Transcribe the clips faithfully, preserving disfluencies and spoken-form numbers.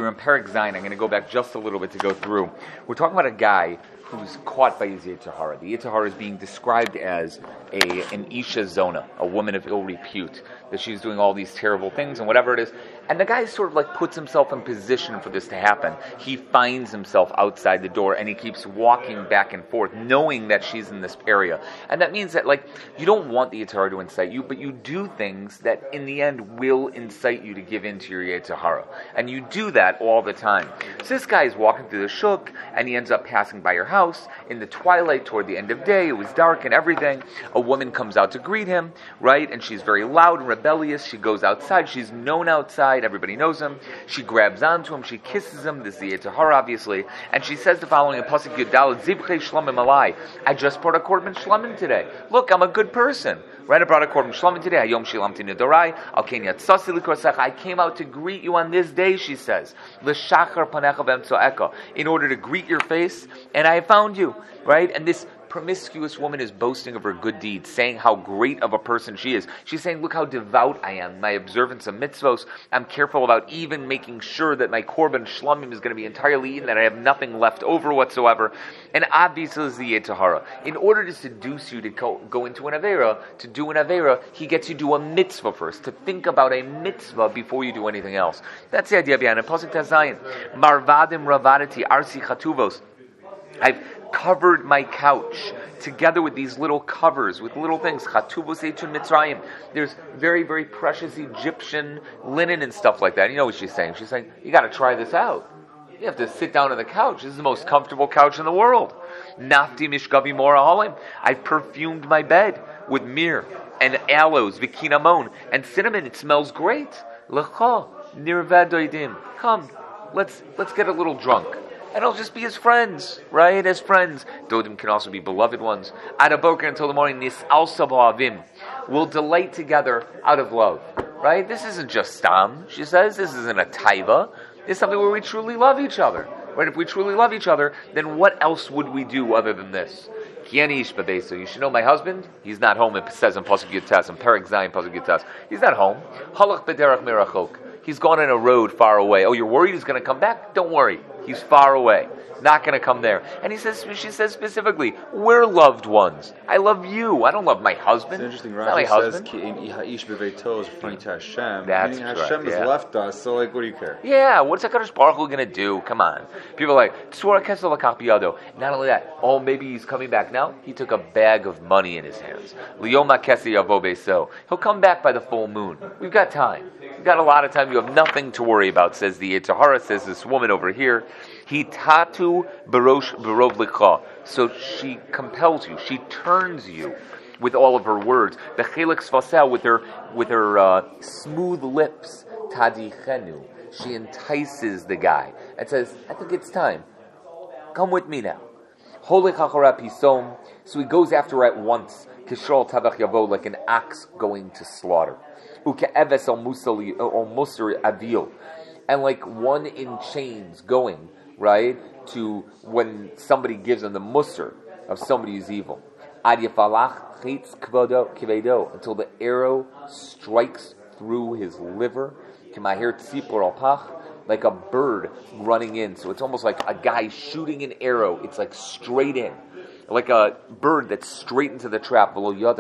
were in Perek Zayin. I'm going to go back just a little bit to go through. We're talking about a guy who's caught by his Yetzer Hara. The Yetzer Hara is being described as a an Isha Zona, a woman of ill repute, that she's doing all these terrible things and whatever it is. And the guy sort of like puts himself in position for this to happen. He finds himself outside the door and he keeps walking back and forth, knowing that she's in this area. And that means that like you don't want the Yetzer Hara to incite you, but you do things that in the end will incite you to give in to your Yetzer Hara. And you do that all the time. So this guy is walking through the shuk and he ends up passing by her house. In the twilight, toward the end of day, it was dark and everything. A woman comes out to greet him, right? And she's very loud and rebellious. She goes outside. She's known outside. Everybody knows him. She grabs onto him. She kisses him. This is the Yetzer Hara, obviously. And she says the following in Pasuk Yudal, Zibchei Shlamim Alai. I just brought a korban shlamim today. Look, I'm a good person. Right, I brought a korban shlamim today. Hayom shilamti nedorai. Al ken yatsasi likorsecha. I came out to greet you on this day, she says. L'shachar panecha v'emtzoeka. In order to greet your face, and I found you. Right, and this promiscuous woman is boasting of her good deeds, saying how great of a person she is. She's saying, look how devout I am, my observance of mitzvos. I'm careful about even making sure that my korban shlamim is going to be entirely eaten, that I have nothing left over whatsoever. And obviously is the Yetzer Hara. In order to seduce you to go, go into an Avera, to do an Avera, he gets you to do a mitzvah first, to think about a mitzvah before you do anything else. That's the idea behind it. Pasuk Tazayin, Marvadim ravadati arsi chatuvos. I've covered my couch together with these little covers, with little things. Chatuvos etun Mitzrayim. There's very, very precious Egyptian linen and stuff like that. You know what she's saying? She's saying, you got to try this out. You have to sit down on the couch. This is the most comfortable couch in the world. Nafti mishkavi mora halim. I've perfumed my bed with myrrh and aloes, vikinamon, and cinnamon. It smells great. Lecha nirvadoidim. Come, let's let's get a little drunk. And it'll just be as friends, right? As friends. Dodim can also be beloved ones. Adaboker until the morning, nis al sabavim. We'll delight together out of love, right? This isn't just stam, she says. This isn't a taiva. This is something where we truly love each other, right? If we truly love each other, then what else would we do other than this? You should know my husband, he's not home, it says in Pasuk Yutas, in Perek Zayin, Pasuk Yutas. He's not home. Halach b'derach mirachok. He's gone on a road far away. Oh, you're worried he's going to come back? Don't worry. He's far away. Not going to come there. And he says, she says specifically, we're loved ones. I love you. I don't love my husband. It's interesting. Not my husband. Says, is referring to Hashem. That's Hashem correct, has yeah. left us, so like, what do you care? Yeah, what's HaKadosh Baruch Hu going to do? Come on. People are like, Tzura Kesel Lakach Biyado. Not only that, oh, maybe he's coming back now. He took a bag of money in his hands. Liyoma Kesi Yavo Beso. He'll come back by the full moon. We've got time. We've got a lot of time. You have nothing to worry about, says the Yetzer Hara, says this woman over here. He tatu barosh barov likha. So she compels you. She turns you with all of her words. The chelix fasel with her with her uh, smooth lips. Tadichenu. She entices the guy and says, "I think it's time. Come with me now." Holy chachara pisom. So he goes after her at once. Kishol tavach yavo, like an ox going to slaughter. Uke'eves al musali al musar avil, and like one in chains going. Right, to when somebody gives him the musr of somebody who's evil. Ad yafalach chitz kvedo, until the arrow strikes through his liver. K'mahir tzipor alpach, like a bird running in. So it's almost like a guy shooting an arrow. It's like straight in. Like a bird that's straight into the trap.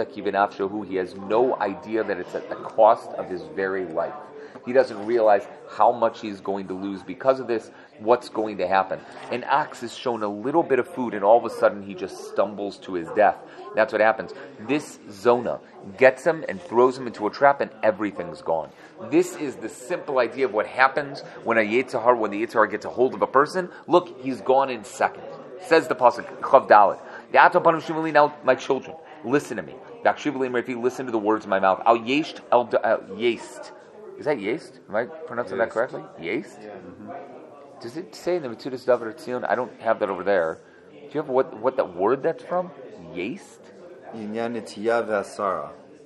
He has no idea that it's at the cost of his very life. He doesn't realize how much he's going to lose because of this, what's going to happen. An ox is shown a little bit of food, and all of a sudden he just stumbles to his death. That's what happens. This zona gets him and throws him into a trap, and everything's gone. This is the simple idea of what happens when a Yetzer Hara, when the Yetzer Hara gets a hold of a person. Look, he's gone in seconds. Says the pasuk, Chav Dalet. Now, my children, listen to me. Listen to the words of my mouth. Al yesht el yest. Is that yeast? Am I pronouncing that correctly? Yeast? Yeah. Mm-hmm. Does it say in the Metzudas Davar Tzion? I don't have that over there. Do you have what what that word that's from? Yeast? Yinyan Itiya V'Asara.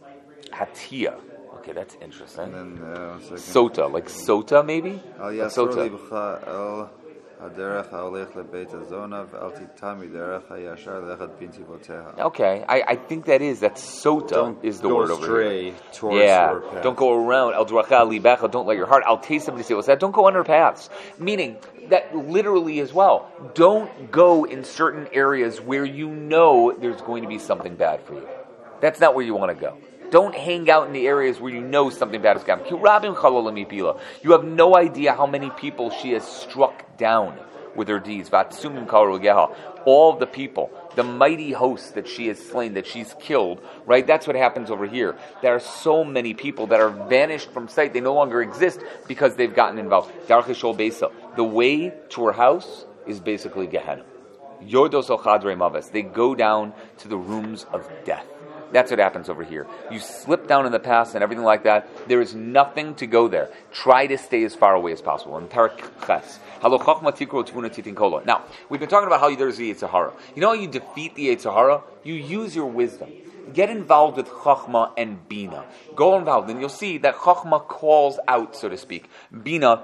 Hatia. Okay, that's interesting. And then, uh, Sota, like sota maybe? Al Like sota. הדרך ההולך לבית הזונה ואל תיטה מדרך הישר ללכת בנתיבותיה. Okay, I, I think that is, that sota Don't is the go word over astray here. towards Yeah, your path. don't go around. El Duracha Libecha, don't let your heart. Al Tesa B'Nisei, what's that? Don't go under paths. Meaning, that literally as well, don't go in certain areas where you know there's going to be something bad for you. That's not where you want to go. Don't hang out in the areas where you know something bad is coming. You have no idea how many people she has struck down with her deeds. All of the people, the mighty host that she has slain, that she's killed, right? That's what happens over here. There are so many people that are vanished from sight. They no longer exist because they've gotten involved. The way to her house is basically Gehenna. They go down to the rooms of death. That's what happens over here. You slip down in the past and everything like that. There is nothing to go there. Try to stay as far away as possible. In Parak Ches. Now, we've been talking about how there's the Yetzer Hara. You know how you defeat the Yetzer Hara? You use your wisdom. Get involved with Chachma and Bina. Go involved, and you'll see that Chachma calls out, so to speak. Bina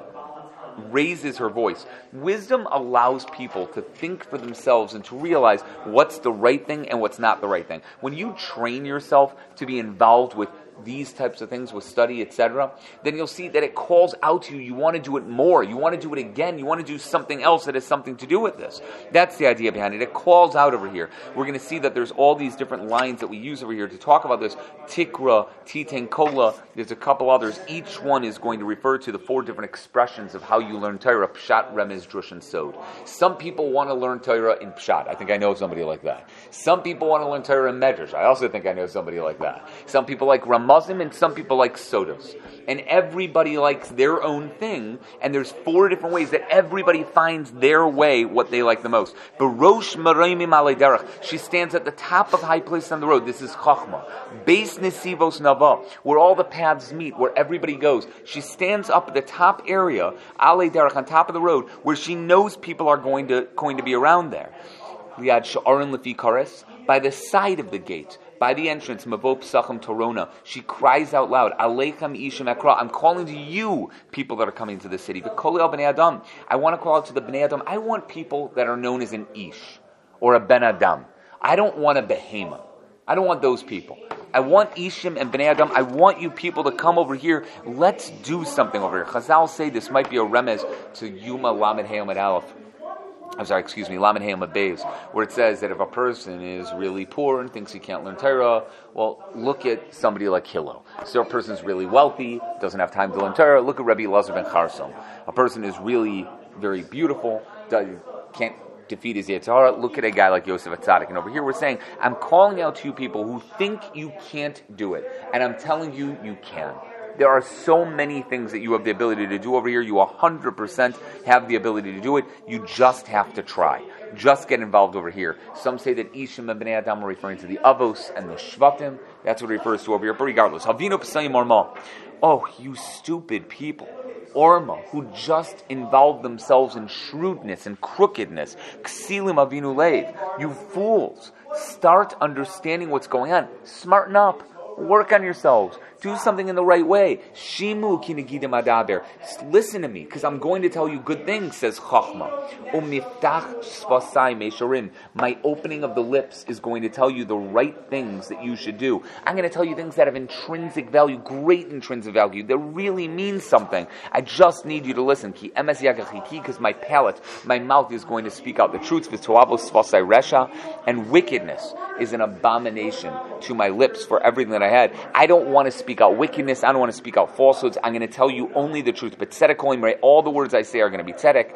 raises her voice. Wisdom allows people to think for themselves and to realize what's the right thing and what's not the right thing. When you train yourself to be involved with these types of things, with study, et cetera, then you'll see that it calls out to you. You want to do it more. You want to do it again. You want to do something else that has something to do with this. That's the idea behind it. It calls out over here. We're going to see that there's all these different lines that we use over here to talk about this. Tikra, Titen Kola, there's a couple others. Each one is going to refer to the four different expressions of how you learn Torah: Pshat, Remez, Drush, and Sod. Some people want to learn Torah in Pshat. I think I know somebody like that. Some people want to learn Torah in Medrash. I also think I know somebody like that. Some people like Ramazim, and some people like Sodos. And everybody likes their own thing, and there's four different ways that everybody finds their way, what they like the most. Barosh Mareimim Alei Derech. She stands at the top of high place on the road. This is Chachma. Beis Nesivos Nava, where all the paths meet, where everybody goes. She stands up at the top area, Alei Derech, on top of the road, where she knows people are going to going to be around there. Liad Sha'arin Lefi Kares, by the side of the gate, by the entrance, Mavo Psachim Torona, she cries out loud, Aleichem Ishim Ekra, I'm calling to you, people that are coming to the city. V'kol el Bnei Adam, I want to call out to the Bnei Adam. I want people that are known as an Ish, or a Ben Adam. I don't want a Behema. I don't want those people. I want Ishim and Bnei Adam. I want you people to come over here. Let's do something over here. Chazal say this might be a remez to Yuma Lamed Hayom Aleph. I'm sorry, excuse me, Lamed Hayom Beis, where it says that if a person is really poor and thinks he can't learn Torah, well, look at somebody like Hillel. So a person is really wealthy, doesn't have time to learn Torah. Look at Rabbi Elazar ben Charson. A person is really very beautiful, can't defeat his Yetzer Hara. Look at a guy like Yosef Atzadik. And over here we're saying, I'm calling out to you people who think you can't do it, and I'm telling you, you can. There are so many things that you have the ability to do over here. You one hundred percent have the ability to do it. You just have to try. Just get involved over here. Some say that Ishim and Bnei Adam are referring to the Avos and the Shvatim. That's what it refers to over here. But regardless, Havino Pesayim Orma. Oh, you stupid people. Orma, who just involved themselves in shrewdness and crookedness. Ksilim Avinu Leiv. You fools. Start understanding what's going on. Smarten up. Work on yourselves. Do something in the right way. Shimu kinigidim adaber. Listen to me, because I'm going to tell you good things, says Chachma. Umiftach svasai mesharim. My opening of the lips is going to tell you the right things that you should do. I'm going to tell you things that have intrinsic value, great intrinsic value, that really mean something. I just need you to listen. Ki emes yagachiki, because my palate, my mouth is going to speak out the truth. V'toavos svasai resha. And wickedness is an abomination to my lips for everything that I had. I don't want to speak out wickedness. I don't want to speak out falsehoods. I'm going to tell you only the truth. But tzedek kolim, right? All the words I say are going to be tzedek.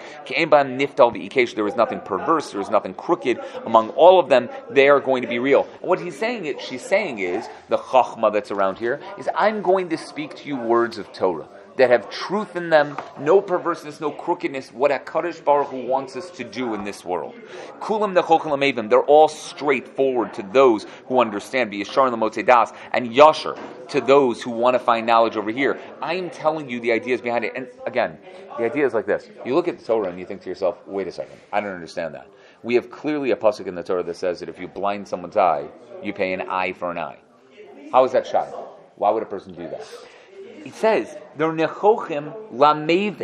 There is nothing perverse. There is nothing crooked among all of them. They are going to be real. And what he's saying, it, she's saying is, the chachma that's around here, is I'm going to speak to you words of Torah that have truth in them, no perverseness, no crookedness, what HaKadosh Baruch Hu wants us to do in this world. Kulam nechochel amevim, they're all straightforward to those who understand, b'yashar l'motzei das, and yasher to those who want to find knowledge over here. I am telling you the ideas behind it. And again, the idea is like this. You look at the Torah and you think to yourself, wait a second, I don't understand that. We have clearly a pasuk in the Torah that says that if you blind someone's eye, you pay an eye for an eye. How is that shot? Why would a person do that? It says, they're nechochim lamevin.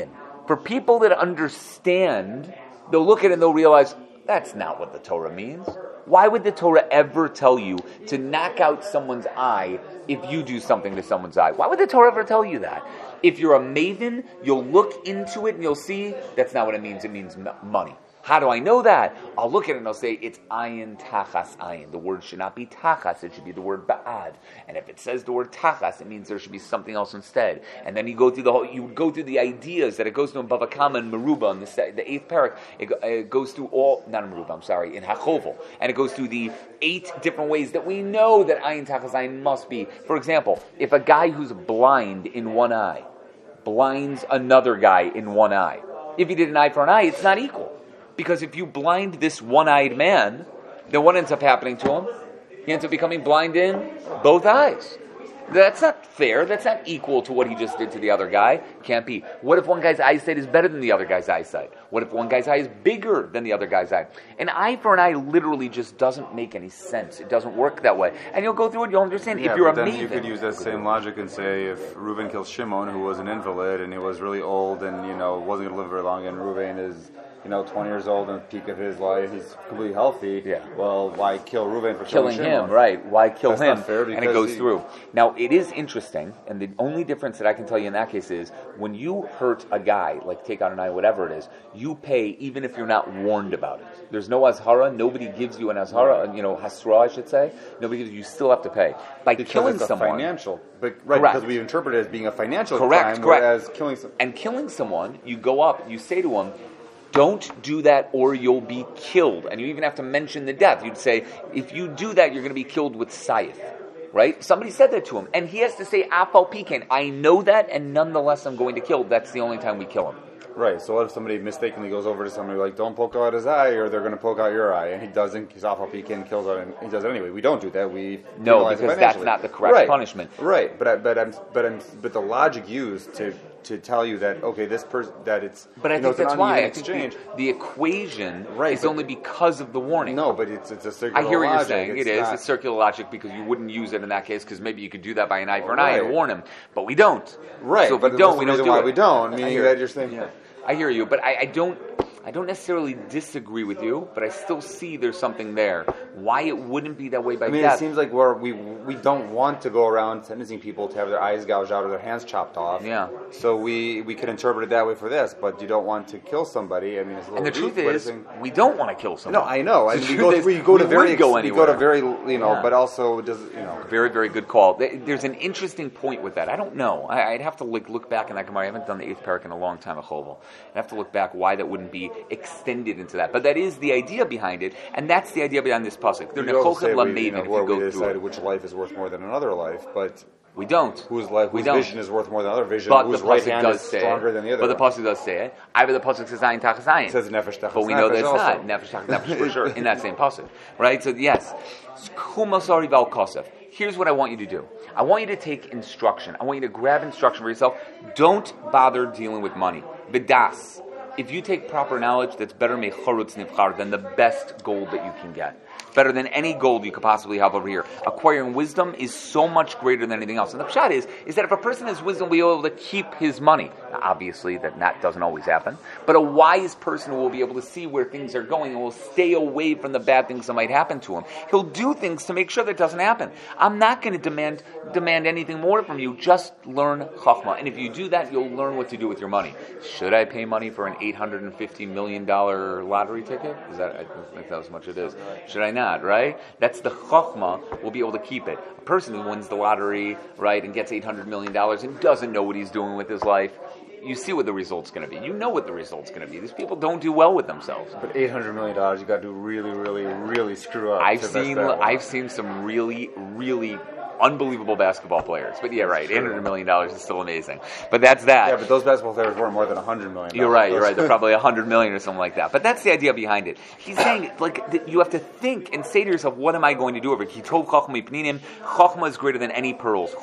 For people that understand, they'll look at it and they'll realize, that's not what the Torah means. Why would the Torah ever tell you to knock out someone's eye if you do something to someone's eye? Why would the Torah ever tell you that? If you're a maven, you'll look into it and you'll see that's not what it means. It means m- money. How do I know that? I'll look at it and I'll say, it's ayin tachas ayin. The word should not be tachas, it should be the word ba'ad. And if it says the word tachas, it means there should be something else instead. And then you go through the whole, you go through the ideas that it goes through in Bava Kama and Meruba, in the, the eighth parak. It, it goes through all, not in Meruba, I'm sorry, in Hachovel. And it goes through the eight different ways that we know that ayin tachas ayin must be. For example, if a guy who's blind in one eye blinds another guy in one eye, if he did an eye for an eye, it's not equal. Because if you blind this one-eyed man, then what ends up happening to him? He ends up becoming blind in both eyes. That's not fair. That's not equal to what he just did to the other guy. Can't be. What if one guy's eyesight is better than the other guy's eyesight? What if one guy's eye is bigger than the other guy's eye? An eye for an eye literally just doesn't make any sense. It doesn't work that way. And you'll go through it, you'll understand. Yeah, if you're but a then maven, you could use that same logic and say if Reuben kills Shimon, who was an invalid, and he was really old and, you know, wasn't going to live very long, and Reuben is, you know, twenty years old and peak of his life, he's completely healthy. Yeah. Well, why kill Reuben for killing Shimon? him, right? Why kill That's him? not fair And it because goes he- through. Now, it is interesting, and the only difference that I can tell you in that case is when you hurt a guy, like take out an eye, whatever it is, you pay even if you're not warned about it. There's no azhara. Nobody gives you an azhara. You know, hasra, I should say. Nobody gives you. You still have to pay by Because killing it's a someone. financial, but right Correct. because we interpret it as being a financial Correct, crime, correct. whereas killing some. And killing someone, you go up, you say to him, don't do that or you'll be killed. And you even have to mention the death. You'd say, if you do that, you're going to be killed with sayif. Right? Somebody said that to him. And he has to say, Afal Pekan, I know that, and nonetheless I'm going to kill. That's the only time we kill him. Right, so what if somebody mistakenly goes over to somebody like, don't poke out his eye, or they're going to poke out your eye, and he doesn't, he's off P K and kills it, and he does it anyway. We don't do that. We No, penalize it because that's financially. not the correct right. punishment. Right, but I, but I'm but I'm but the logic used to to tell you that okay, this person that it's But I you know, think it's that's an why. uneven I think exchange. the, the equation Right, is but- only because of the warning. No, but it's it's a circular I hear what you're logic. saying. It's It is. not- It's circular logic because you wouldn't use it in that case because maybe you could do that by an eye for an Right. eye and warn him. But we don't. Right, So if but we don't, that's we the don't reason do why it. we don't, I meaning hear that it. you're saying- Yeah. I hear you, but I, I don't. I don't necessarily disagree with you, but I still see there's something there. Why it wouldn't be that way by I mean, death? it seems like we're, we we don't want to go around sentencing people to have their eyes gouged out or their hands chopped off. Yeah. So we, we could interpret it that way for this, but you don't want to kill somebody. I mean, it's a little and the truth deep, but is, it's in- we don't want to kill someone. no, I know. I The mean, we truth go, is, we go to we very would go we go to anywhere. very you know, Yeah. but also does you know. Very, very good call. There's an interesting point with that. I don't know. I- I'd have to look, look back in that Gemara. I haven't done the eighth parak in a long time at Chovel. I'd have to look back why that wouldn't be extended into that. But that is the idea behind it, and that's the idea behind this pasuk. They're You also say nechochem we, you lameivin know, if where you we go through decide it. which life is worth more than another life, but We don't. whose life, We whose don't. vision is worth more than other vision, But whose the right pasuk hand does is say stronger it. than the other. But the one. pasuk does say it. I bet the pasuk says ayin tachas ayin. It says nefesh tachas But we know that it's nefesh not also. nefesh tachas nefesh for sure in that same pasuk, right? So yes, kumasari val kosef. Here's what I want you to do. I want you to take instruction. I want you to grab instruction for yourself. Don't bother dealing with money. Bidas. If you take proper knowledge, that's better mechorutz nivchar than the best gold that you can get. Better than any gold you could possibly have over here. Acquiring wisdom is so much greater than anything else. And the pshat is, is that if a person has wisdom, will be able to keep his money. Now, obviously, that, that doesn't always happen. But a wise person will be able to see where things are going and will stay away from the bad things that might happen to him. He'll do things to make sure that doesn't happen. I'm not going to demand demand anything more from you. Just learn chachma. And if you do that, you'll learn what to do with your money. Should I pay money for an eight hundred fifty million dollars lottery ticket? Is that, I don't think that's how much it is. Should I not, right? That's the chachma. We'll be able to keep it. A person who wins the lottery, right, and gets eight hundred million dollars and doesn't know what he's doing with his life, you see what the result's going to be. You know what the result's going to be. These people don't do well with themselves. But eight hundred million dollars, you got to do really, really, really screw up. I've to mess seen that one I've up. seen some really, really unbelievable basketball players. But yeah, right, eight hundred million dollars is still amazing. But that's that. Yeah, but those basketball players weren't more than one hundred million dollars. You're right, you're right. They're probably one hundred million or something like that. But that's the idea behind it. He's saying, like, that you have to think and say to yourself, what am I going to do over it? He told Chachma Pninim, Chachma is greater than any pearls.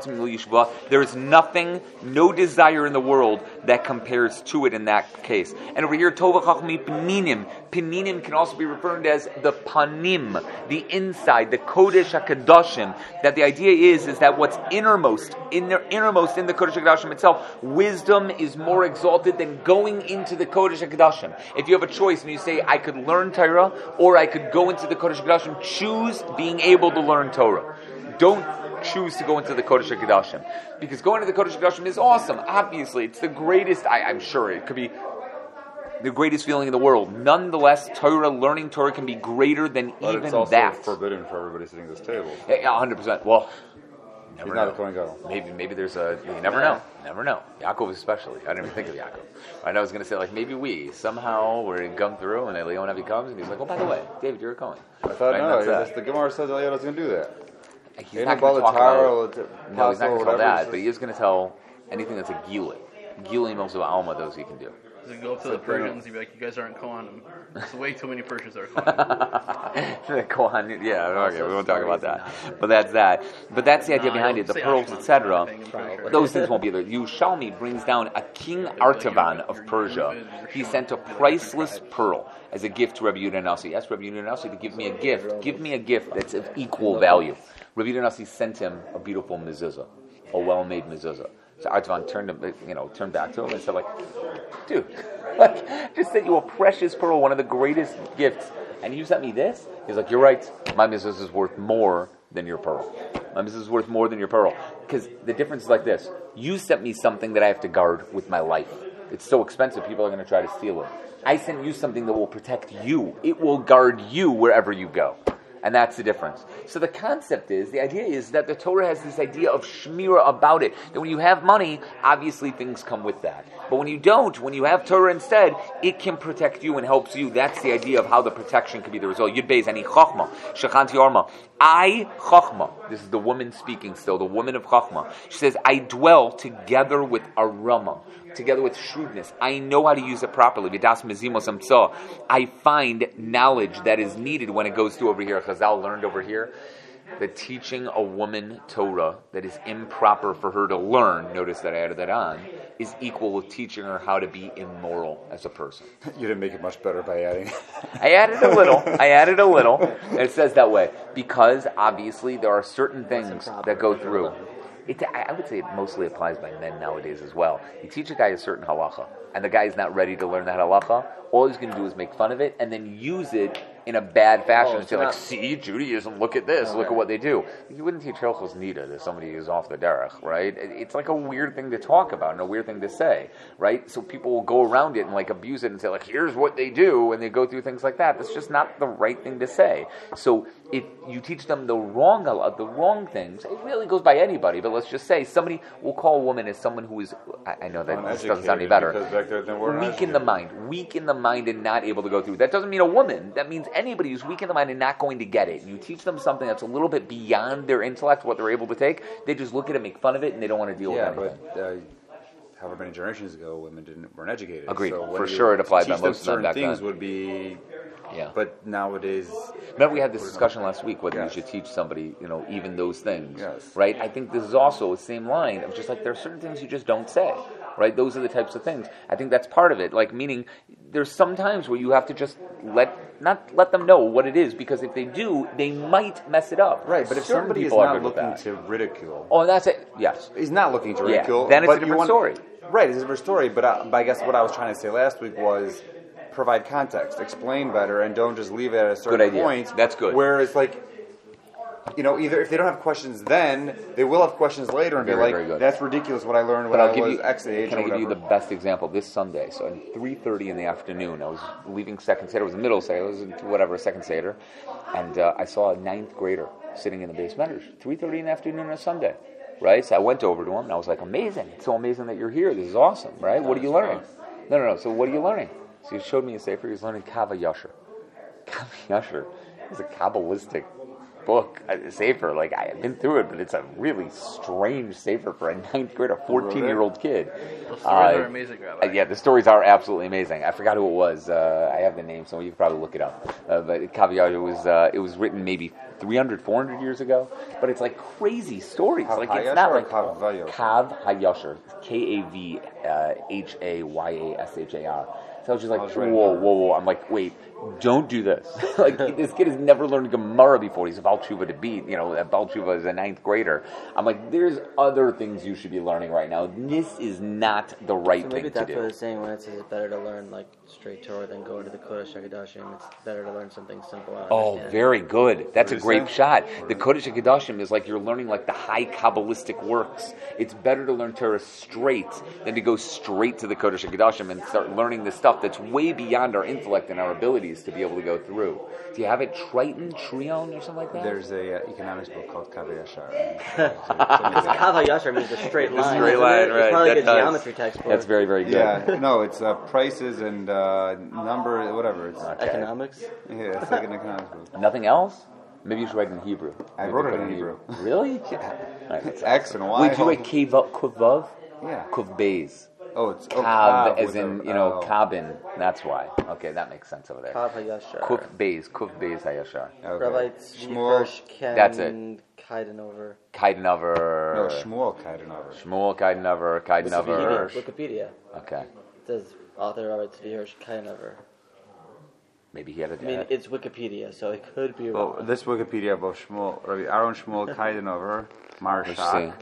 There is nothing, no desire in the world that compares to it in that case. And over here, Tova Chachma Pninim. Pninim can also be referred as the panim, the inside, the Kodesh HaKadoshim, that the idea is, is that what's innermost, in the innermost in the Kodesh HaKodashim itself, wisdom is more exalted than going into the Kodesh HaKodashim. If you have a choice and you say, I could learn Torah, or I could go into the Kodesh HaKodashim, choose being able to learn Torah. Don't choose to go into the Kodesh HaKodashim. Because going to the Kodesh HaKodashim is awesome. Obviously, it's the greatest, I, I'm sure it could be the greatest feeling in the world. Nonetheless, Torah, learning Torah can be greater than But even it's also that. forbidden for everybody sitting at this table. Yeah, one hundred percent. Well, never He's know. not a Kohen Gadol. Maybe, maybe there's a. You never know. Never know. Yaakov especially. I didn't even think of Yaakov. I know I was going to say like maybe we somehow we're gone through and Eliyahu Navi comes and he's like, oh by the way, David, you're a Kohen. I thought Right, no, that's that's that. the Gemara says Eliyahu is going to do that. He's Ain't not no going to talk Balataro, about. it's No, he's not going to tell whatever, that, it's but he is going to tell anything that's a gilui. Gilui Milsa Alma, those he can do. So go up to the Persians and be like, you guys aren't Kohanim. There's way too many Persians that are Kohanim. The Kohen, yeah, okay, we won't talk about that. But that's that. But that's the idea No, I behind don't it, the say pearls, Ashkelon et cetera. thing, I'm pretty sure. Those things won't be there. Yushalmi brings down a King Artavan of Persia. He sent a priceless pearl as a gift to Rabbi Yehuda Nasi. He asked Rabbi Yehuda Nasi to give me a gift. Give me a gift that's of equal value. Rabbi Yehuda Nasi sent him a beautiful mezuzah, a well-made mezuzah. So Artavan turned him, you know, turned back to him and said, like, dude, like, just sent you a precious pearl, one of the greatest gifts, and you sent me this? He's like, you're right. My mezuzah is worth more than your pearl. My mezuzah is worth more than your pearl. Because the difference is like this. You sent me something that I have to guard with my life. It's so expensive, people are going to try to steal it. I sent you something that will protect you. It will guard you wherever you go. And that's the difference. So the concept is, the idea is that the Torah has this idea of shmira about it. That when you have money, obviously things come with that. But when you don't, when you have Torah instead, it can protect you and helps you. That's the idea of how the protection can be the result. Yud Beis, ani chachma, shechanti orma. I, chachma, this is the woman speaking still, the woman of chachma. She says, I dwell together with arama, together with shrewdness. I know how to use it properly. V'das mezimos amtza. I find knowledge that is needed when it goes through over here. Chazal learned over here that teaching a woman Torah that is improper for her to learn, notice that I added that on, is equal with teaching her how to be immoral as a person. You didn't make it much better by adding. I added a little. I added a little. And it says that way because obviously there are certain things that go through. It, I would say it mostly applies by men nowadays as well. You teach a guy a certain halacha, and the guy's not ready to learn that halacha, all he's going to do is make fun of it and then use it in a bad fashion Oh, and say, like, see, Judaism, look at this, look at what they do. You wouldn't teach Hilchos Nida to somebody who's off the derech, right? It's like a weird thing to talk about and a weird thing to say, right? So people will go around it and like abuse it and say, like, here's what they do, and they go through things like that. That's just not the right thing to say. So if you teach them the wrong the wrong things, it really goes by anybody, but let's just say somebody will call a woman as someone who is, I, I know that this doesn't sound any better, because back there they weren't weak in the educated. mind, weak in the mind and not able to go through. That doesn't mean a woman. That means anybody who's weak in the mind and not going to get it. You teach them something that's a little bit beyond their intellect, what they're able to take. They just look at it, make fun of it, and they don't want to deal Yeah, with anything. but uh, however many generations ago, women didn't weren't educated. Agreed. So when For you sure it applied teach by them most of them certain back things then. would be, Yeah. but nowadays, Remember, we had this discussion last week whether Yes. you should teach somebody, you know, even those things, Yes. right? I think this is also the same line of just like there are certain things you just don't say, right? Those are the types of things. I think that's part of it. Like meaning, there's some times where you have to just let not let them know what it is because if they do, they might mess it up. right? But if Certain somebody is people are not good with looking that. to ridicule, Oh, that's it. Yes. he's not looking to Yeah, ridicule. then it's but a you different want- story. Right, it's a different story. But I, but I guess what I was trying to say last week was provide context, explain better, and don't just leave it at a certain Good idea. point. That's good. Where it's like, you know, either if they don't have questions then, they will have questions later and Very, be very like, good. "That's ridiculous what I learned when But I'll I give was you. X age." Can or I give you the whatever." best example? This Sunday, so at three thirty in the afternoon, I was leaving second seder. It was the middle seder. It was into whatever second seder, and uh, I saw a ninth grader sitting in the base measures. three thirty in the afternoon on a Sunday, right? So I went over to him and I was like, "Amazing! It's so amazing that you're here. This is awesome, right? What are you learning?" No, no, no. So what are you learning? So he showed me a sefer. He was learning Kava Yasher. Kava Yasher is a Kabbalistic book, a sefer. Like I have been through it, but it's a really strange sefer for a ninth grader, fourteen-year-old kid. Those stories Uh, are amazing, Rabbi. uh, yeah, the stories are absolutely amazing. I forgot who it was. Uh, I have the name, so you can probably look it up. Uh, but Kaviyar, it was uh, it was written maybe three hundred, four hundred years ago. But it's like crazy stories. Kav like Hayasher it's not or like Kav Hayasher? Kav Hayasher, K A V H A Y A S H A R. So I was just like, I was whoa, right. whoa, whoa. I'm like, wait, don't do this. Like, this kid has never learned Gemara before. He's a Baal Tshuva to beat. You know, Baal Tshuva is a ninth grader. I'm like, there's other things you should be learning right now. This is not the right So thing maybe to that's do. what it's saying when it says it's better to learn like straight Torah than go to the Kodesh HaKadoshim. It's better to learn something simple. And Oh, understand. very good. That's a What do you great say? shot. The Kodesh HaKadoshim is like you're learning like the high Kabbalistic works. It's better to learn Torah straight than to go straight to the Kodesh HaKadoshim and start learning the stuff that's way beyond our intellect and our abilities to be able to go through. Do you have it? Triton, Trion, or something like that? There's a uh, economics book called Kavi Yashar. Kav HaYashar means a straight line. straight isn't line, it? right. It's probably That like a does. geometry textbook. That's very, very good. Yeah, no, it's uh, prices and uh, number, whatever. It's, Okay. Economics. yeah, it's like an economics book. Nothing else? Maybe you should write it in Hebrew. I Maybe wrote it put in Hebrew. Really? Yeah. All right, that's X awesome. and Y. Wait, do you whole- write Kuvav? Kuvav? Yeah. Kuv Beis. Oh, it's oh, Kav, Kav as with in, a- you know, oh. Kabin. That's why. Okay, that makes sense over there. Kav HaYashar. Kuf Beis, Kuf Beis Hayashar. Okay. Rabbi Tzvi Shmuel. Hirsch Ken That's it. Kaidenover. Kaidenover. No, Shmuel Kaidenover. Shmuel Kaidenover, Kaidenover. Wikipedia. Okay. It says author Rabbi Tzvi Hirsch Kaidenover. Maybe he had a I mean, dad. it's Wikipedia, so it could be Well, wrong. this Wikipedia about Shmuel, Rabbi Aaron Shmuel Kaidenover, Let's see. Marshak.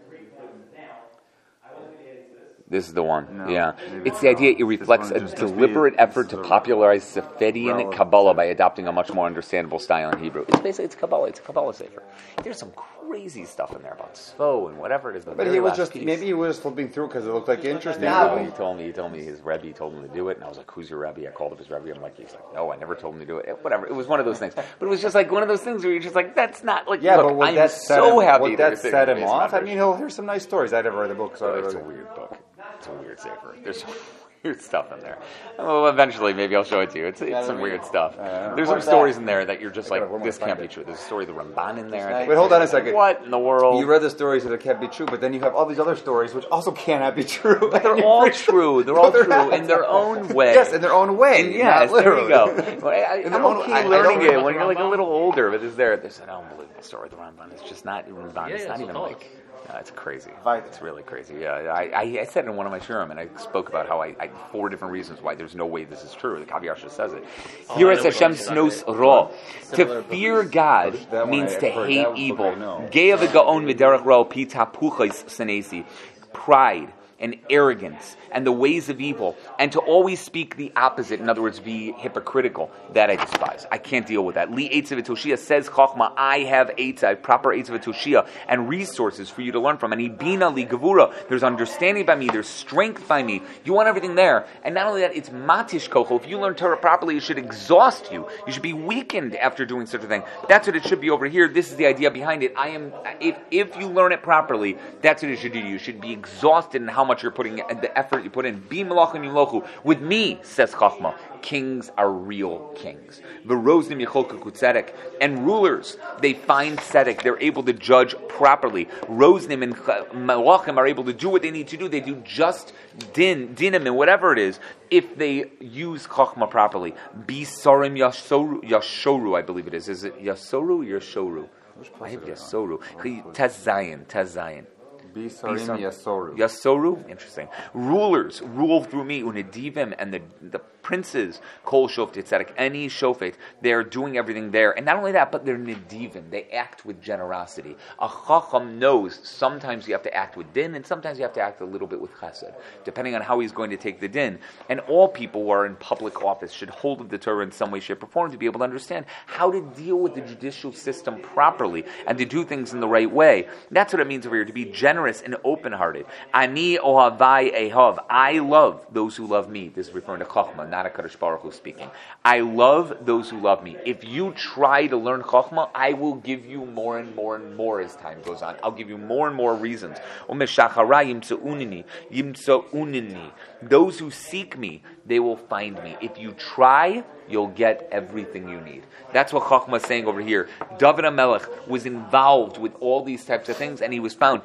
This is the one. No, yeah. maybe It's the idea it not. reflects This a one just must be- deliberate effort to this is a popularize Sefedian relevant Kabbalah to- by adopting a much more understandable style in Hebrew. It's basically, it's Kabbalah. It's a Kabbalah Sefer. There's some crazy stuff in there about Svo and whatever it is. The But very he was last just, piece. maybe he was flipping through because it looked like interesting. No, he told me. He told me his Rebbe told him to do it, and I was like, "Who's your Rebbe?" I called up his Rebbe. I'm like, "He's like, no, I never told him to do it." Whatever. It was one of those things. But it was just like one of those things where you're just like, "That's not like." Yeah, look, but would I'm that set so him, happy would that that you're sitting set with him me as off? my I mean, he'll hear some nice stories. I never read the book, so I it's a don't know. weird book. It's a weird safer. There's some weird stuff in there. Well, eventually, maybe I'll show it to you. It's, it's some weird stuff. There's some stories in there that you're just like, gotta- this find can't be it. true. There's a story of the Ramban in there. Wait, hold on a second. What in the world? You read the stories that can't be true, but then you have all these other stories which also cannot be true. They're all true. They're all No, they're true not. in their own way. Yes, in their own way. And yes, not there you literally. go. Well, I, I, In I'm their own- okay I- I don't learning it remember when the you're like a Ramban. little older, but it's there. There's an unbelievable story of the Ramban. It's just not Ramban. Yeah, it's yeah, not so even tell like. us. Uh, it's crazy. Right. It's really crazy. Yeah, I, I, I said it in one of my shiurim, and I spoke about how I, I four different reasons why there's no way this is true. The Kav Yashar says it. Oh, Here I is know Hashem what you're talking snos ra. Similar To fear God That one means I- to I've heard hate that book evil. I know. Geya v'gaon v'derech ra pi tapuchos senesi. Pride and arrogance and the ways of evil, and to always speak the opposite, in other words, be hypocritical, that I despise. I can't deal with that. Li Eitzav Toshia says Chachma, I have Eitzav, proper Eitzav Toshia, and resources for you to learn from. And Ibina Li Gevura, there's understanding by me, there's strength by me. You want everything there. And not only that, it's Matish Kocho. If you learn Torah properly, it should exhaust you. You should be weakened after doing such a thing. That's what it should be over here. This is the idea behind it. I am, if, if you learn it properly, that's what it should do to you. You should be exhausted in how much you're putting, the effort you put in. Be malachim yulochu. With me, says Chachma, kings are real kings. V'roznim yicholku tzedek. And rulers, they find tzedek. They're able to judge properly. Roznim and malachim are able to do what they need to do. They do just din, dinim, and whatever it is, if they use Chachma properly. Bisarim yashoru, yashoru, I believe it is. Is it yasoru or yashoru? I have yasoru. Tazayin, tazayin. Bisarim Yasoru. Yasoru, interesting. Rulers rule through me, unedivim, and the the princes, kol shofet tzedek, any shofet, they're doing everything there. And not only that, but they're nedivim. They act with generosity. A chacham knows sometimes you have to act with din, and sometimes you have to act a little bit with chesed, depending on how he's going to take the din. And all people who are in public office should hold of the Torah in some way, shape, or form to be able to understand how to deal with the judicial system properly and to do things in the right way. That's what it means over here, to be generous and open-hearted. Ani ohavai ehav. I love those who love me. This is referring to Chachma, not a Kadosh Baruch Hu speaking. I love those who love me. If you try to learn Chachma, I will give you more and more and more as time goes on. I'll give you more and more reasons. Umeshachara yimtsu'unini, yimtsu'unini. Those who seek me, they will find me. If you try, you'll get everything you need. That's what Chachma is saying over here. David HaMelech was involved with all these types of things, and he was found. It's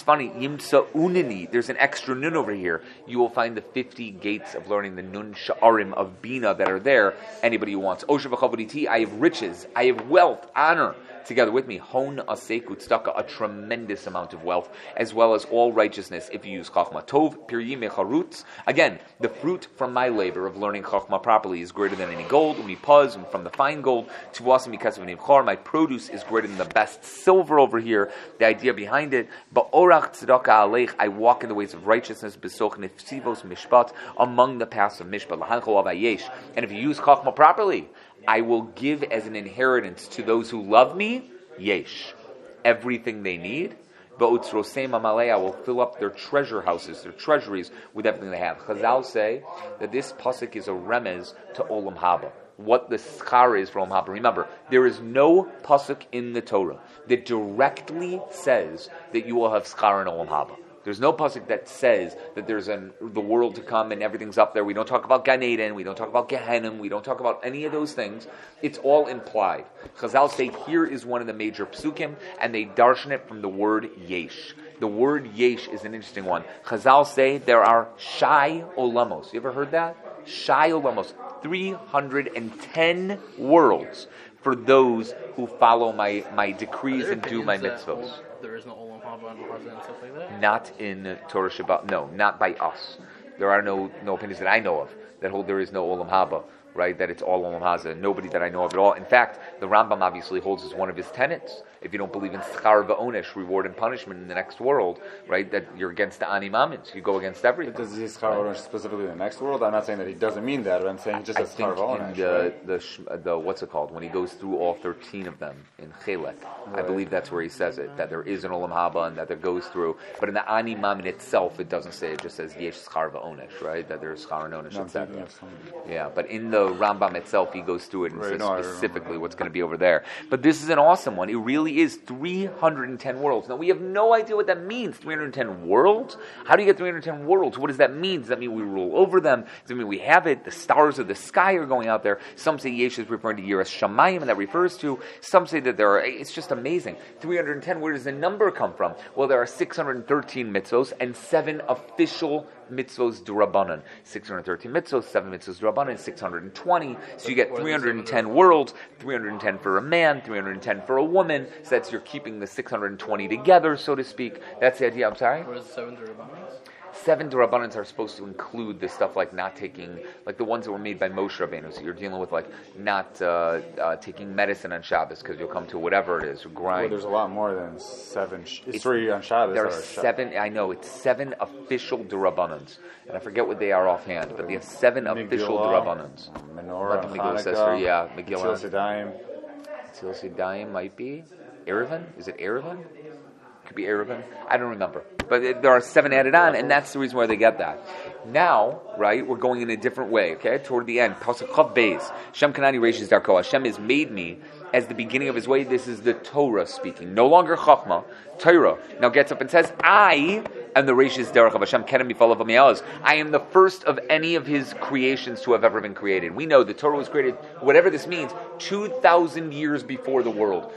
funny. Yimtsa unini. There's an extra nun over here. You will find the fifty gates of learning, the nun sha'arim of Bina that are there. Anybody who wants. Osher v'chavoditi. I have riches. I have wealth, honor. Together with me, hon aseku tzedakah, a tremendous amount of wealth, as well as all righteousness if you use chachma. Tov piryi mecharutz. Again, the fruit from my labor of learning chachma properly is greater than any gold. Umipaz, and from the fine gold, tuvasim mikasav nimchar. My produce is greater than the best silver over here. The idea behind it, ba'orach tzedakah aleich. I walk in the ways of righteousness. Besoch nefsivos mishpat, among the paths of mishpat. Lahanchol avayesh. And if you use chachma properly, I will give as an inheritance to those who love me, yesh, everything they need. Ba'utzrosem amalei, I will fill up their treasure houses, their treasuries, with everything they have. Chazal say that this pasuk is a remez to Olam Haba, what the schar is for Olam Haba. Remember, there is no pasuk in the Torah that directly says that you will have schar in Olam Haba. There's no pasuk that says that there's an, the world to come and everything's up there. We don't talk about Gan Eden. We don't talk about Gehenim. We don't talk about any of those things. It's all implied. Chazal say here is one of the major psukim, and they darshan it from the word yesh. The word yesh is an interesting one. Chazal say there are shai olamos. You ever heard that? Shai olamos. three hundred ten worlds for those who follow my, my decrees and do my mitzvahs. There is no Olam Haba and Hazan and stuff like that? Not in Torah Shabbat. No, not by us. There are no no opinions that I know of that hold there is no Olam Haba, right? That it's all Olam Haza. Nobody that I know of at all. In fact, the Rambam obviously holds as one of his tenets. If you don't believe in schar va'onesh, reward and punishment in the next world, right? That you're against the ani mamins. You go against everything. Does he schar va'onesh specifically in the next world? I'm not saying that he doesn't mean that, but I'm saying he just I says think schar va'onesh. in the, right? the, the, the, what's it called? When he goes through all thirteen of them in Chelek, right. I believe that's where he says it, that there is an Olam Haba and that there goes through. But in the ani mamin itself, it doesn't say, it just says yesh schar va'onesh, right? That there's schar and onesh, et cetera. Yeah, but in the Rambam itself, he goes through it and right, says no, specifically what's going to be over there. But this is an awesome one. It really is three hundred ten worlds. Now, we have no idea what that means. three hundred ten worlds? How do you get three hundred ten worlds? What does that mean? Does that mean we rule over them? Does that mean we have it? The stars of the sky are going out there. Some say Yesh is referring to Yiras Shamayim, and that refers to. Some say that there are, it's just amazing. three hundred ten, where does the number come from? Well, there are six hundred thirteen mitzvos and seven official mitzvos d'Rabbanan. six hundred thirteen mitzvos, seven mitzvos d'Rabbanan, six hundred twenty. So you get three hundred ten worlds, three hundred ten for a man, three hundred ten for a woman. So that's you're keeping the six hundred twenty together, so to speak. That's the idea. I'm sorry? What is the seven D'Rabbanans? Seven D'Rabbanans are supposed to include the stuff like not taking, like the ones that were made by Moshe Rabbeinu. So you're dealing with like not uh, uh, taking medicine on Shabbos because you'll come to whatever it is, or grind. Well, there's a lot more than seven. Sh- it's, it's three on Shabbos. There are Shabbos. seven, I know, it's seven official D'Rabbanans. And I forget what they are offhand, but they have seven Megillah, official D'Rabbanans. Menorah, Like the Megillah Hanukkah, says for, yeah, Megillah. Tzilas Yadayim. Tzilas Yadayim might be. Erevin? Is it Erevin? Could be Erevin. I don't remember. But it, there are seven added on, and that's the reason why they get that. Now, right, we're going in a different way, okay? Toward the end. Pasuk Chav Beis. Shem Kanani Reishis Darko. Hashem has made me as the beginning of his way. This is the Torah speaking. No longer Chachma. Torah now gets up and says, I am the Reishis Derech of Hashem Kenem Mifal of Amiyaz. I am the first of any of his creations to have ever been created. We know the Torah was created, whatever this means, two thousand years before the world.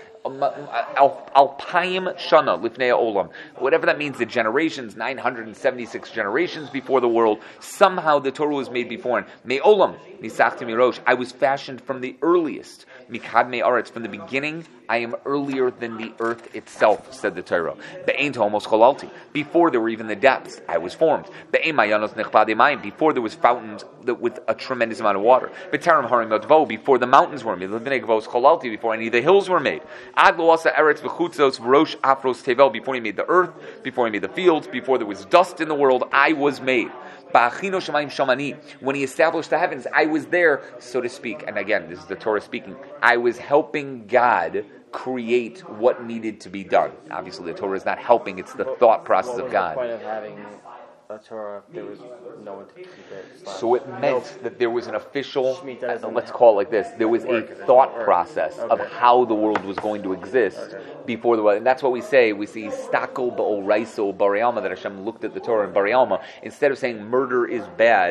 Alpayim Shana Lifnei Olam. Whatever that means, the generations, nine hundred seventy-six generations before the world. Somehow the Torah was made before. Me Olam Nisachti Mirosh. I was fashioned from the earliest. Mikad Me Aretz. From the beginning, I am earlier than the earth itself, said the Torah. Be'ein Tomos Cholalti. Before there were even the depths, I was formed. Be'ein Mayanos Nechpade Mayim. Before there was fountains with a tremendous amount of water. Be'terim Harim Yodvo. Before the mountains were made. Levnei Gvos Cholalti. Before any of the hills were made. Ad lo asa eretz v'chutzos v'rosh afros tevel. Before he made the earth, before he made the fields, before there was dust in the world, I was made. Ba'achino shamayim shamani. When he established the heavens, I was there, so to speak. And again, this is the Torah speaking. I was helping God create what needed to be done. Obviously, the Torah is not helping; it's the thought process What of was God. the point of having a Torah if there was no one to keep it? Slash, So it meant no, that there was an official, Shemitah doesn't let's call it like this, there was a work, it doesn't thought work. process of Okay. how the world was going to exist Okay. before the world. And that's what we say. We see stako ba'oraiso barialma, that Hashem looked at the Torah in barialma. Instead of saying murder is bad,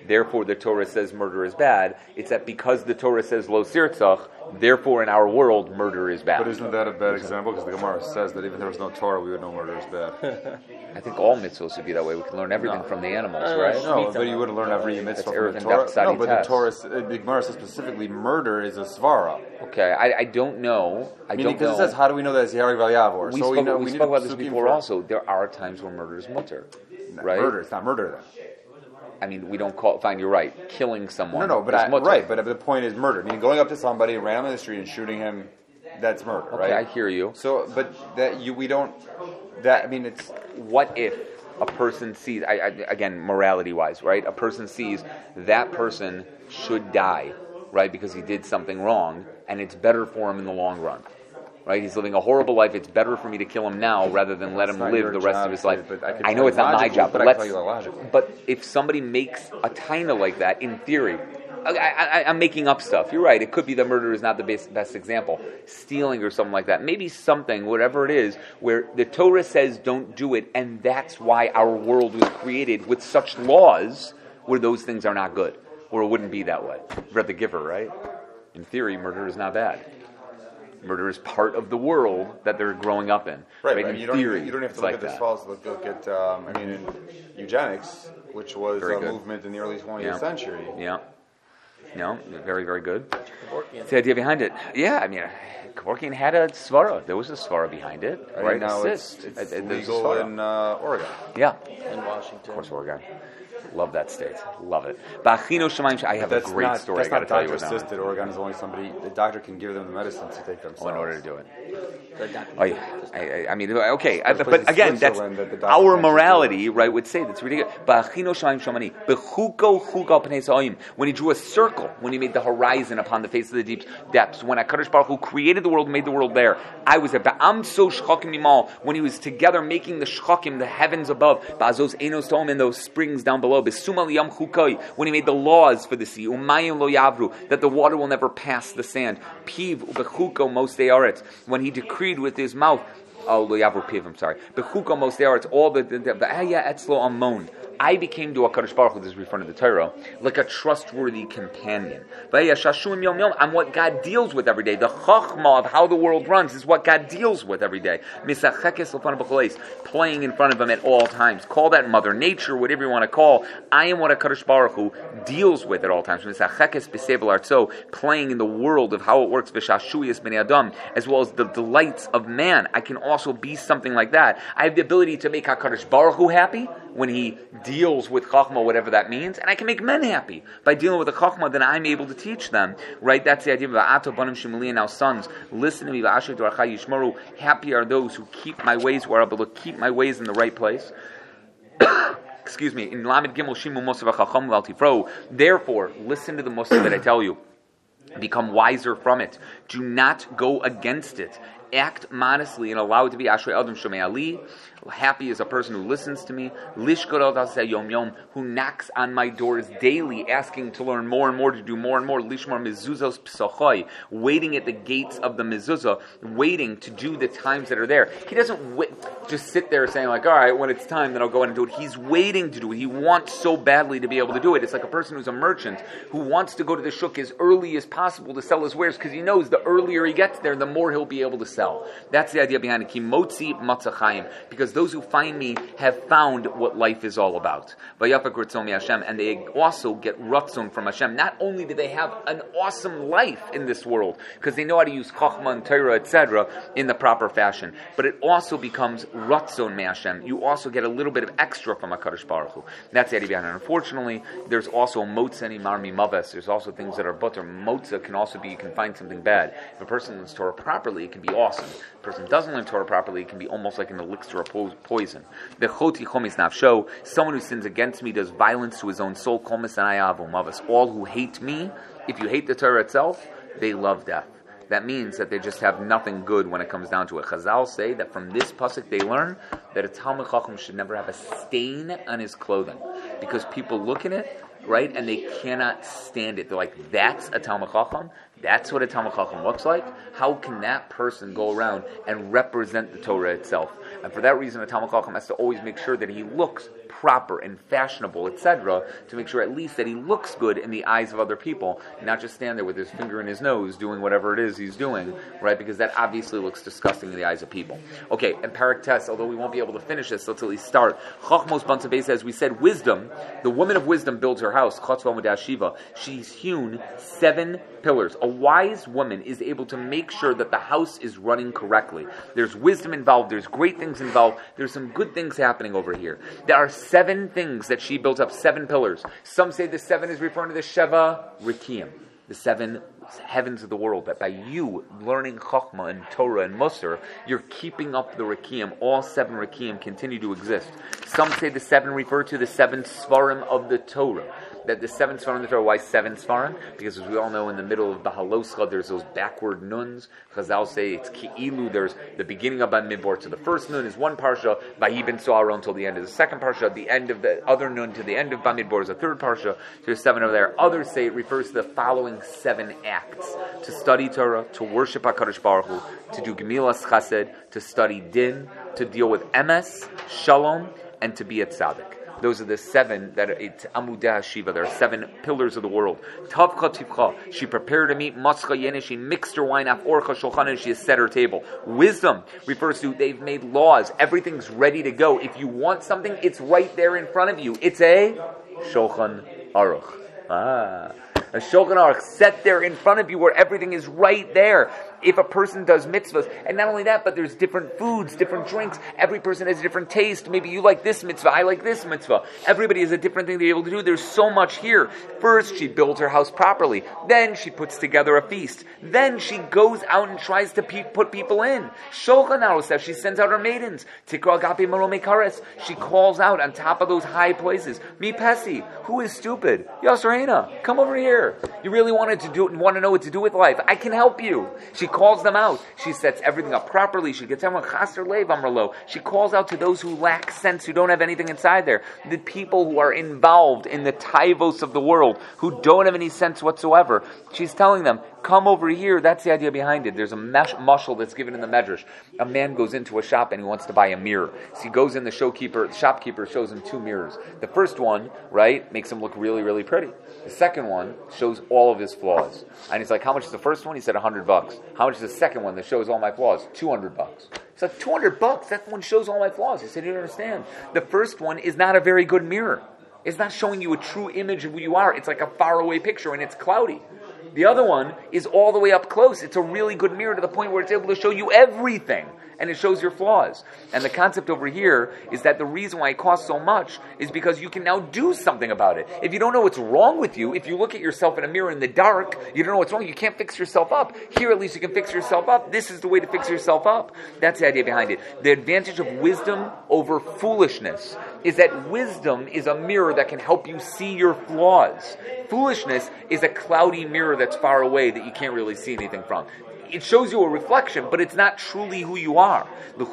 therefore the Torah says murder is bad. It's that because the Torah says lo sirtzach, therefore in our world murder is bad. But isn't that a bad example? Because the Gemara says that even if there was no Torah, we would know murder is bad. I think all mitzvahs would be that way. We can learn everything No. from the animals, Uh, right? No, but you wouldn't learn every mitzvah from the Erev Torah. and No, Daf but the Tzadi Torah, Tes. uh, the Gemara says specifically murder is a svara. Okay, I, I don't know. I Meaning, don't because know. it says, how do we know that it's Yarek Valyavor? we So spoke, we know we we spoke need about this psukim before for- also. There are times where murder is mutter, No, right? Murder, it's not murder then. I mean, we don't call. Fine, you're right. Killing someone. No, no, but is I, mutter. right, but the point is murder. Meaning going up to somebody, randomly in the street, and shooting him, that's murder, Okay, right? I hear you. So, but that you, we don't. That I mean, it's What if a person sees? I, I, again, morality-wise, right? A person sees that person should die, right, because he did something wrong, and it's better for him in the long run. Right, he's living a horrible life. It's better for me to kill him now rather than let him not live your the rest job of his to- life. but I can I know tell it's you not my logically, job, but but I can let's. tell you the logically. But if somebody makes a taina like that, in theory, I, I, I'm making up stuff. You're right. It could be that murder is not the best, best example. Stealing or something like that. Maybe something, whatever it is, where the Torah says don't do it, and that's why our world was created with such laws where those things are not good, or it wouldn't be that way. Read the Giver, right? In theory, murder is not bad. Murder is part of the world that they're growing up in. right. right? right. In You don't. theory, Even, you don't have it's to look like at this that. false. Look, look at. Um, I mean, in eugenics, which was Very a good. movement in the early twentieth Yeah. century. Yeah. No, very, very good. Kevorkian. It's the idea behind it. Yeah, I mean, Kevorkian had a svara. There was a svara behind it, Right, right? now Assist. it's, Uh, it's uh, there's a legal svara. in uh, Oregon. Yeah, in Washington. of course, Oregon. Love that state. Love it. Ba'achino Shemaim. I have a That's great not, story. I That's got to not tell you doctor about now. assisted. Oregon is only somebody. The doctor can give them the medicine to take themselves. Oh, in order to do it. The doctor- Oh, yeah. I, I, I mean, okay, uh, There's but places again, in that's Switzerland that the doctor our can't do morality, right? Would say that's ridiculous. Ba'achino Shemaim Shomani. Bechuko chuka pnei sa'oim. When he drew a circle, when he made the horizon upon the face of the deep depths, when HaKadosh Baruch Hu created the world, made the world there, I was there. Ba'am so shchakim mimal. When he was together making the shchakim, the heavens above, ba'azos enos to'om, and those springs down below. Besumal yam chukai. When he made the laws for the sea, umayim lo yavru, that the water will never pass the sand. Piv ubechuko mostei aretz. When he decreed with his mouth, oh lo yavru piv, I'm sorry. Bechuko mostei aretz, all the the the aya etzlo amon. I became to HaKadosh Baruch Hu, this is referring to the Torah, like a trustworthy companion. I'm what God deals with every day. The chachma of how the world runs is what God deals with every day. Playing in front of him at all times. Call that Mother Nature, whatever you want to call. I am what HaKadosh Baruch Hu deals with at all times. Playing in the world of how it works, as well as the delights of man. I can also be something like that. I have the ability to make HaKadosh Baruch Hu happy when he deals with Chachma, whatever that means, and I can make men happy by dealing with the Chachma, then I'm able to teach them, right? That's the idea of Va'ato banim shemuli, and now sons, listen to me, Va'asher dorcha yishmaru, happy are those who keep my ways, who are able to keep my ways in the right place. Excuse me, in Lamed Gimel Shimu Musa v'chacham v'al tifro, therefore, listen to the Musa that I tell you, become wiser from it, do not go against it, act modestly and allow it to be Ashrei Adam Shomei Ali. Happy is a person who listens to me. Lishkot al taseh yom yom, who knocks on my doors daily, asking to learn more and more, to do more and more. Lishmar mezuzos psochoi, waiting at the gates of the mezuzah, waiting to do the times that are there. He doesn't wait, just sit there saying like, all right, when it's time, then I'll go in and do it. He's waiting to do it. He wants so badly to be able to do it. It's like a person who's a merchant who wants to go to the shuk as early as possible to sell his wares because he knows the earlier he gets there, the more he'll be able to sell. That's the idea behind it. Kimotzi matzachayim, because those who find me have found what life is all about. And they also get ratzon from Hashem. Not only do they have an awesome life in this world, because they know how to use chachma and Torah, et cetera, in the proper fashion, but it also becomes ratzon me Hashem. You also get a little bit of extra from HaKadosh Baruch Hu. That's the idea behind it. Unfortunately, there's also motzah and marmi maves. There's also things that are butter. Motzah can also be, you can find something bad. If a person learns Torah properly, it can be awesome. If a person doesn't learn Torah properly, it can be almost like an elixir of po- poison. The choti chomis nafsho, someone who sins against me does violence to his own soul. Chomis and ayavu mavis. All who hate me, if you hate the Torah itself, they love death. That means that they just have nothing good when it comes down to it. Chazal say that from this pasuk they learn that a Talmid Chacham should never have a stain on his clothing, because people look at it, right, and they cannot stand it. They're like, that's a Talmid Chacham? That's what a Talmid Chacham looks like? How can that person go around and represent the Torah itself? And for that reason, a Talmid Chacham has to always make sure that he looks proper and fashionable, et cetera, to make sure at least that he looks good in the eyes of other people, not just stand there with his finger in his nose doing whatever it is he's doing, right? Because that obviously looks disgusting in the eyes of people. Okay, and Parak Tes, although we won't be able to finish this, let's at least start. Chachmos Bantzabes, as we said, wisdom, the woman of wisdom builds her house. Chatzva Mudah Shiva. She's hewn seven pillars. A wise woman is able to make sure that the house is running correctly. There's wisdom involved. There's great things involved. There's some good things happening over here. There are seven things that she built up, seven pillars. Some say the seven is referring to the Sheva Rikiim, the seven heavens of the world, that by you learning Chachma and Torah and Musar, you're keeping up the Rikiim. All seven Rikiim continue to exist. Some say the seven refer to the seven Svarim of the Torah. That the seven Svarim of the Torah, why seven Svarim? Because as we all know, in the middle of the Haloscha, there's those backward nuns. Chazal say it's Ki'ilu, there's the beginning of Bamidbar to the first nun is one parsha, Vayi ben So'ara until the end of the second parsha, the end of the other nun to the end of Bamidbar is a third parsha, so there's seven over there. Others say it refers to the following seven acts: to study Torah, to worship HaKadosh Baruch Hu, to do Gemilas Chesed, to study Din, to deal with Emes, Shalom, and to be a tzaddik. Those are the seven that are, it's Amudah Shiva. There are seven pillars of the world. Tavcha Tivcha. She prepared a meat. Matzcha Yene. She mixed her wine. Af Orcha Shulchan. And she has set her table. Wisdom refers to they've made laws. Everything's ready to go. If you want something, it's right there in front of you. It's a Shulchan Aruch. Ah. A Shulchan Aruch set there in front of you where everything is right there. If a person does mitzvahs, and not only that, but there's different foods, different drinks. Every person has a different taste. Maybe you like this mitzvah, I like this mitzvah. Everybody has a different thing they're able to do. There's so much here. First, she builds her house properly. Then she puts together a feast. Then she goes out and tries to pe- put people in. Shulchan Aruch says she sends out her maidens. Tikra Agapi Marome Kares. She calls out on top of those high places. Mi Pesi, who is stupid? Yasrena, come over here. You really wanted to do it and want to know what to do with life. I can help you. She calls them out. She sets everything up properly. She gets everyone chaser lev amrlo. She calls out to those who lack sense, who don't have anything inside there. The people who are involved in the taivos of the world, who don't have any sense whatsoever. She's telling them, come over here. That's the idea behind it. There's a mesh, mushal that's given in the Medrash. A man goes into a shop and he wants to buy a mirror. So he goes in, the shopkeeper, the shopkeeper shows him two mirrors. The first one, right, makes him look really, really pretty. The second one shows all of his flaws. And he's like, how much is the first one? He said, a hundred bucks. How much is the second one that shows all my flaws? Two hundred bucks. He's like, two hundred bucks? That one shows all my flaws. He said, you don't understand. The first one is not a very good mirror. It's not showing you a true image of who you are. It's like a faraway picture and it's cloudy. The other one is all the way up close. It's a really good mirror to the point where it's able to show you everything. And it shows your flaws. And the concept over here is that the reason why it costs so much is because you can now do something about it. If you don't know what's wrong with you, if you look at yourself in a mirror in the dark, you don't know what's wrong, you can't fix yourself up. Here at least you can fix yourself up. This is the way to fix yourself up. That's the idea behind it. The advantage of wisdom over foolishness is that wisdom is a mirror that can help you see your flaws. Foolishness is a cloudy mirror that's far away that you can't really see anything from. It shows you a reflection, but it's not truly who you are.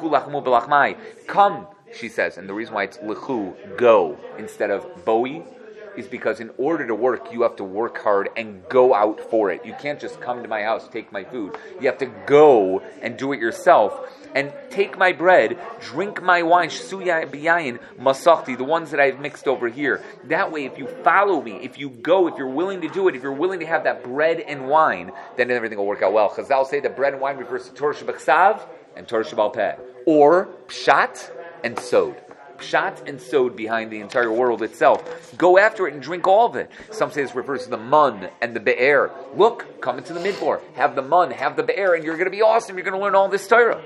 Come, she says, and the reason why it's lechu, go, instead of boi, is because in order to work, you have to work hard and go out for it. You can't just come to my house, take my food. You have to go and do it yourself. And take my bread, drink my wine, suya biyayin, masachti, the ones that I've mixed over here. That way, if you follow me, if you go, if you're willing to do it, if you're willing to have that bread and wine, then everything will work out well. Chazal say that bread and wine refers to Torah Shebachsav and Torah Shebal Peh, or Pshat and Sod. Pshat and Sod behind the entire world itself. Go after it and drink all of it. Some say this refers to the mun and the be'er. Look, come into the midbar, have the mun, have the be'er, and you're going to be awesome. You're going to learn all this Torah.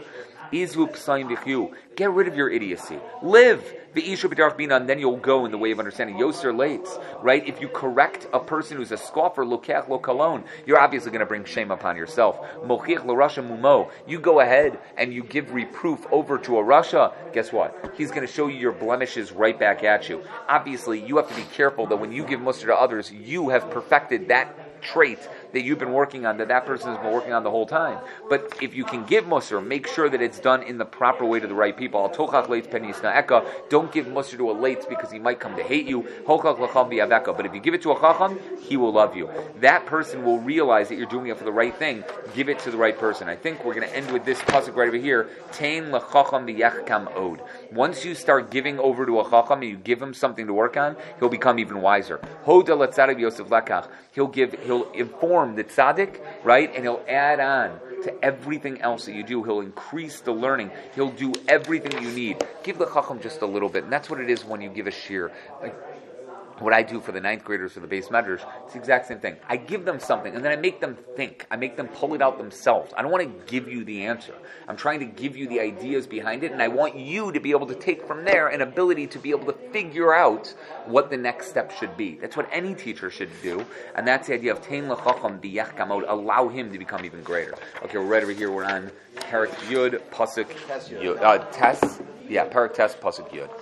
Get rid of your idiocy. Live. And then you'll go in the way of understanding. Yoser lates, right? If you correct a person who's a scoffer, lokech lo kalon, you're obviously going to bring shame upon yourself. Mochich lo rasha mumo. You go ahead and you give reproof over to a rasha. Guess what? He's going to show you your blemishes right back at you. Obviously, you have to be careful that when you give muster to others, you have perfected that trait that you've been working on, that that person has been working on the whole time. But if you can give Musr, make sure that it's done in the proper way to the right people. Don't give Musr to a late because he might come to hate you. But if you give it to a Chacham, he will love you. That person will realize that you're doing it for the right thing. Give it to the right person. I think we're going to end with this pasuk right over here. Tain lechacham v'yachkam od. Once you start giving over to a Chacham and you give him something to work on, he'll become even wiser. Hoda letzadik Yosef lakach. He'll give, he'll inform the tzaddik, right? And he'll add on to everything else that you do. He'll increase the learning. He'll do everything you need. Give the Chacham just a little bit. And that's what it is when you give a shir. Like, what I do for the ninth graders for the base measures, it's the exact same thing. I give them something, and then I make them think. I make them pull it out themselves. I don't want to give you the answer. I'm trying to give you the ideas behind it, and I want you to be able to take from there an ability to be able to figure out what the next step should be. That's what any teacher should do, and that's the idea of Tein L'Chacham B'Yach Kamod, allow him to become even greater. Okay, we're right over here. We're on Parak Yud, Pasuk Yud. Uh, Tes, yeah, Parak Tes, Pasuk Yud.